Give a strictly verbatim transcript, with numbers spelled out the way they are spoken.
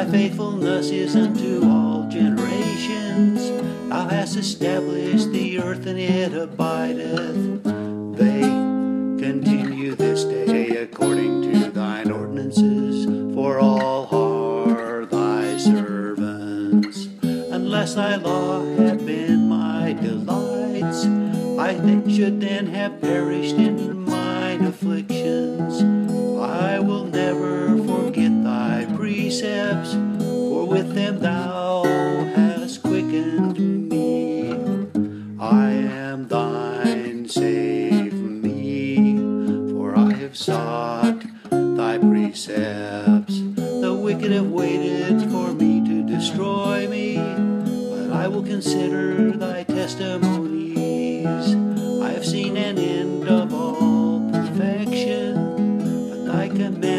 faithfulness is unto all generations. Thou hast established the earth, and it abideth. They continue this day according to thine ordinances, for all are thy servants. Unless thy law had been my delights, I th- should then have perished in mine afflictions. I will never forget thy precepts, for with them thou hast quickened me. I am thine, save me, for I have sought thy precepts. The wicked have waited for me to destroy me, but I will consider thy testimonies. I have seen an end of all perfection, but thy commandments